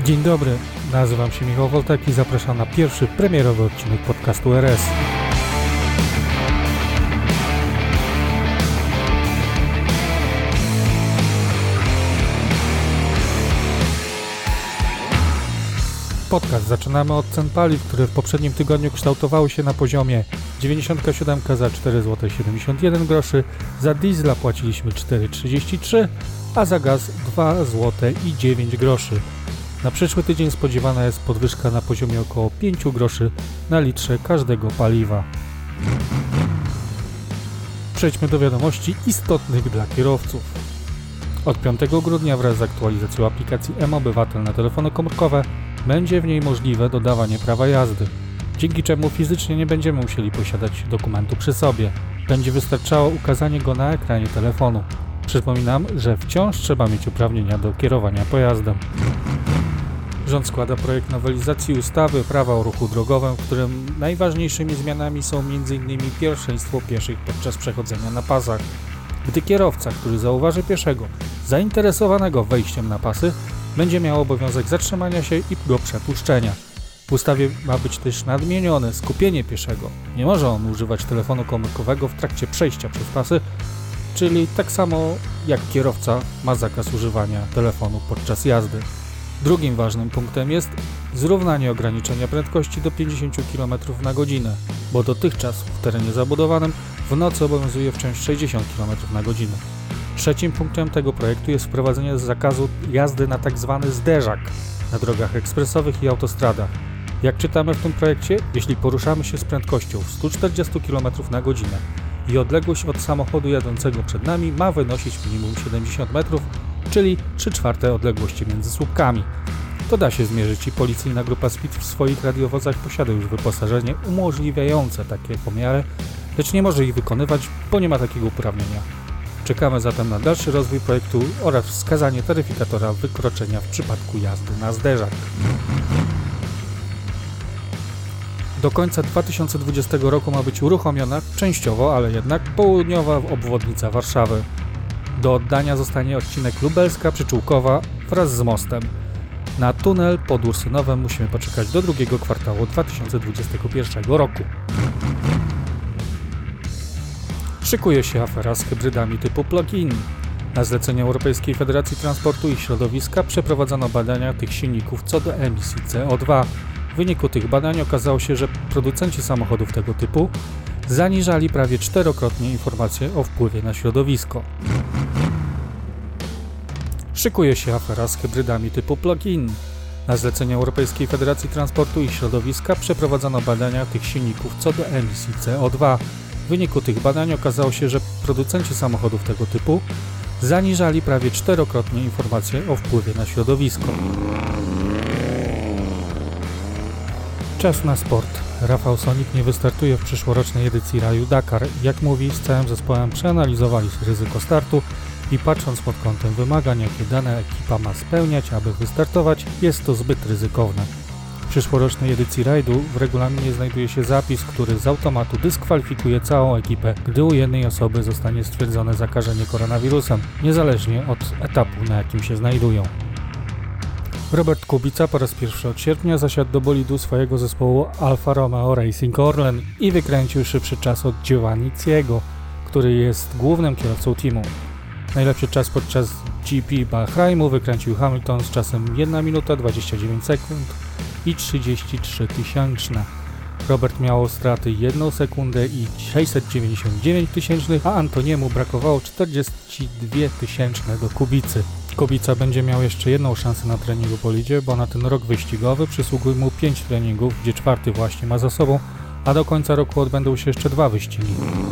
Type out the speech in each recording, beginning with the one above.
Dzień dobry, nazywam się Michał Woltek i zapraszam na pierwszy premierowy odcinek podcastu RS. Podcast zaczynamy od cen paliw, które w poprzednim tygodniu kształtowały się na poziomie 97 za 4,71 zł, za diesla płaciliśmy 4,33, a za gaz 2,09 zł. Na przyszły tydzień spodziewana jest podwyżka na poziomie około 5 groszy na litrze każdego paliwa. Przejdźmy do wiadomości istotnych dla kierowców. Od 5 grudnia wraz z aktualizacją aplikacji mObywatel na telefony komórkowe będzie w niej możliwe dodawanie prawa jazdy, dzięki czemu fizycznie nie będziemy musieli posiadać dokumentu przy sobie. Będzie wystarczało ukazanie go na ekranie telefonu. Przypominam, że wciąż trzeba mieć uprawnienia do kierowania pojazdem. Rząd składa projekt nowelizacji ustawy Prawa o ruchu drogowym, w którym najważniejszymi zmianami są m.in. pierwszeństwo pieszych podczas przechodzenia na pasach. Gdy kierowca, który zauważy pieszego zainteresowanego wejściem na pasy, będzie miał obowiązek zatrzymania się i go przepuszczenia. W ustawie ma być też nadmienione skupienie pieszego. Nie może on używać telefonu komórkowego w trakcie przejścia przez pasy, czyli tak samo jak kierowca ma zakaz używania telefonu podczas jazdy. Drugim ważnym punktem jest zrównanie ograniczenia prędkości do 50 km na godzinę, bo dotychczas w terenie zabudowanym w nocy obowiązuje wciąż 60 km na godzinę. Trzecim punktem tego projektu jest wprowadzenie zakazu jazdy na tzw. zderzak na drogach ekspresowych i autostradach. Jak czytamy w tym projekcie, jeśli poruszamy się z prędkością 140 km na godzinę i odległość od samochodu jadącego przed nami ma wynosić minimum 70 metrów, czyli 3/4 odległości między słupkami. To da się zmierzyć i policyjna grupa SPID w swoich radiowozach posiada już wyposażenie umożliwiające takie pomiary, lecz nie może ich wykonywać, bo nie ma takiego uprawnienia. Czekamy zatem na dalszy rozwój projektu oraz wskazanie taryfikatora wykroczenia w przypadku jazdy na zderzak. Do końca 2020 roku ma być uruchomiona częściowo, ale jednak południowa obwodnica Warszawy. Do oddania zostanie odcinek Lubelska-Przyczółkowa wraz z mostem. Na tunel pod Ursynowem musimy poczekać do drugiego kwartału 2021 roku. Szykuje się afera z hybrydami typu plug-in. Na zlecenie Europejskiej Federacji Transportu i Środowiska przeprowadzono badania tych silników co do emisji CO2. W wyniku tych badań okazało się, że producenci samochodów tego typu zaniżali prawie 4-krotnie informacje o wpływie na środowisko. Szykuje się afera z hybrydami typu plug-in. Na zlecenie Europejskiej Federacji Transportu i Środowiska przeprowadzono badania tych silników co do emisji CO2. W wyniku tych badań okazało się, że producenci samochodów tego typu zaniżali prawie 4-krotnie informacje o wpływie na środowisko. Czas na sport. Rafał Sonik nie wystartuje w przyszłorocznej edycji Raju Dakar. Jak mówi, z całym zespołem przeanalizowali ryzyko startu i patrząc pod kątem wymagań, jakie dana ekipa ma spełniać, aby wystartować, jest to zbyt ryzykowne. W przyszłorocznej edycji rajdu w regulaminie znajduje się zapis, który z automatu dyskwalifikuje całą ekipę, gdy u jednej osoby zostanie stwierdzone zakażenie koronawirusem, niezależnie od etapu, na jakim się znajdują. Robert Kubica po raz pierwszy od sierpnia zasiadł do bolidu swojego zespołu Alfa Romeo Racing Orlen i wykręcił szybszy czas od Giovanniziego, który jest głównym kierowcą teamu. Najlepszy czas podczas GP Bahrainu wykręcił Hamilton z czasem 1 minuta 29 sekund i 33 tysięczne. Robert miał straty 1 sekundę i 699 tysięcznych, a Antoniemu brakowało 42 tysięczne do Kubicy. Kubica będzie miał jeszcze jedną szansę na treningu w bolidzie, bo na ten rok wyścigowy przysługuje mu 5 treningów, gdzie 4 właśnie ma za sobą, a do końca roku odbędą się jeszcze 2 wyścigi.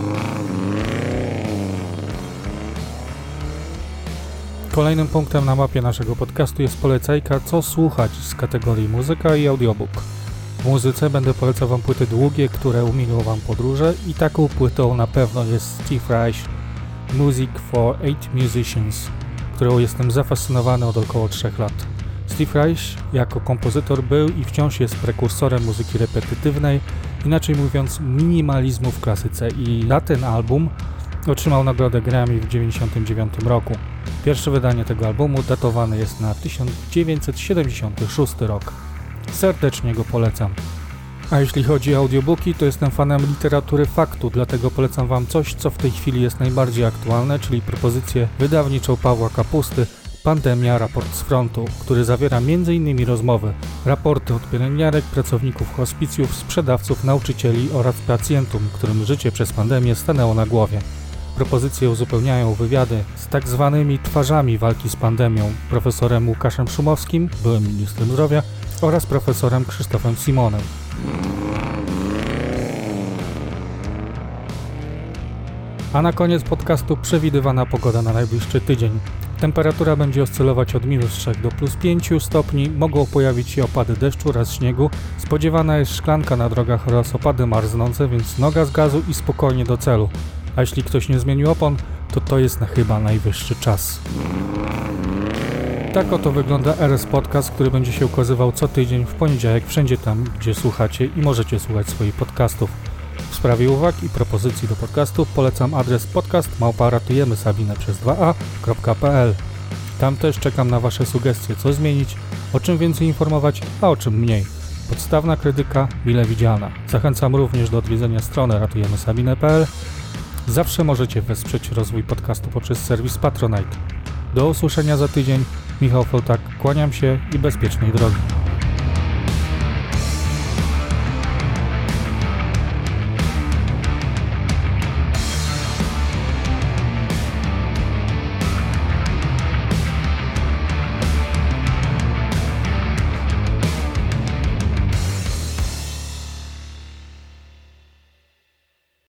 Kolejnym punktem na mapie naszego podcastu jest polecajka, co słuchać z kategorii muzyka i audiobook. W muzyce będę polecał Wam płyty długie, które umilą Wam podróże i taką płytą na pewno jest Steve Reich Music for 8 Musicians, którą jestem zafascynowany od około 3 lat. Steve Reich jako kompozytor był i wciąż jest prekursorem muzyki repetytywnej, inaczej mówiąc minimalizmu w klasyce, i na ten album Otrzymał nagrodę Grammy w 1999 roku. Pierwsze wydanie tego albumu datowane jest na 1976 rok. Serdecznie go polecam. A jeśli chodzi o audiobooki, to jestem fanem literatury faktu, dlatego polecam Wam coś, co w tej chwili jest najbardziej aktualne, czyli propozycję wydawniczą Pawła Kapusty Pandemia, raport z frontu, który zawiera m.in. rozmowy, raporty od pielęgniarek, pracowników hospicjów, sprzedawców, nauczycieli oraz pacjentów, którym życie przez pandemię stanęło na głowie. Propozycje uzupełniają wywiady z tak zwanymi twarzami walki z pandemią, profesorem Łukaszem Szumowskim, byłym ministrem zdrowia, oraz profesorem Krzysztofem Simonem. A na koniec podcastu przewidywana pogoda na najbliższy tydzień. Temperatura będzie oscylować od -3 do +5 stopni, mogą pojawić się opady deszczu oraz śniegu, spodziewana jest szklanka na drogach oraz opady marznące, więc noga z gazu i spokojnie do celu. A jeśli ktoś nie zmienił opon, to jest chyba najwyższy czas. Tak oto wygląda RS Podcast, który będzie się ukazywał co tydzień w poniedziałek wszędzie tam, gdzie słuchacie i możecie słuchać swoich podcastów. W sprawie uwag i propozycji do podcastów polecam adres podcast@ratujemysabinę.pl. Tam też czekam na Wasze sugestie, co zmienić, o czym więcej informować, a o czym mniej. Podstawna krytyka mile widziana. Zachęcam również do odwiedzenia strony ratujemysabinę.pl. Zawsze możecie wesprzeć rozwój podcastu poprzez serwis Patronite. Do usłyszenia za tydzień. Michał Flotak, kłaniam się i bezpiecznej drogi.